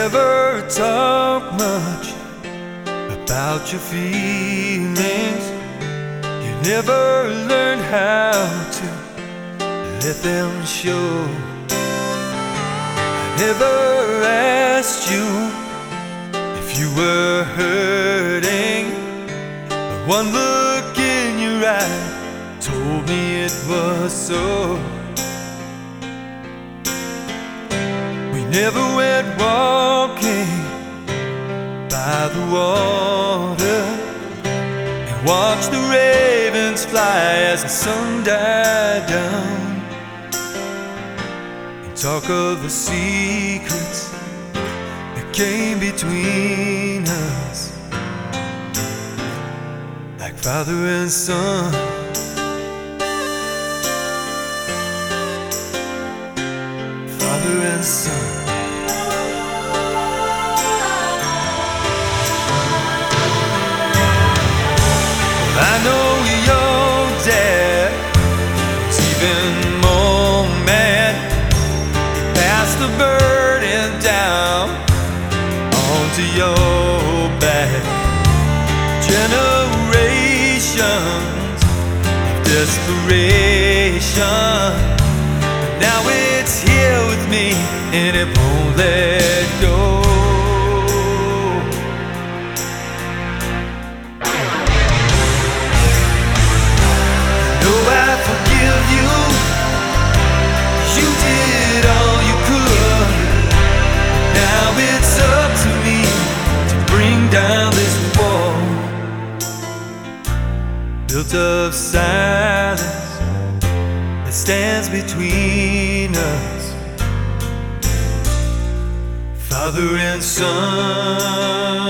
never talk much about your feelings. You never learn how to let them show. I never asked you if you were hurting, but one look in your eye told me it was so. We never went walking by the water and watched the ravens fly as the sun died down, and talk of the secrets that came between us, like father and son. Father and son. I know your dad was even more mad. He passed the burden down onto your back. Generations of desperation. Now it's here with me and it won't let go. You did all you could. Now it's up to me to bring down this wall built of silence that stands between us, father and son.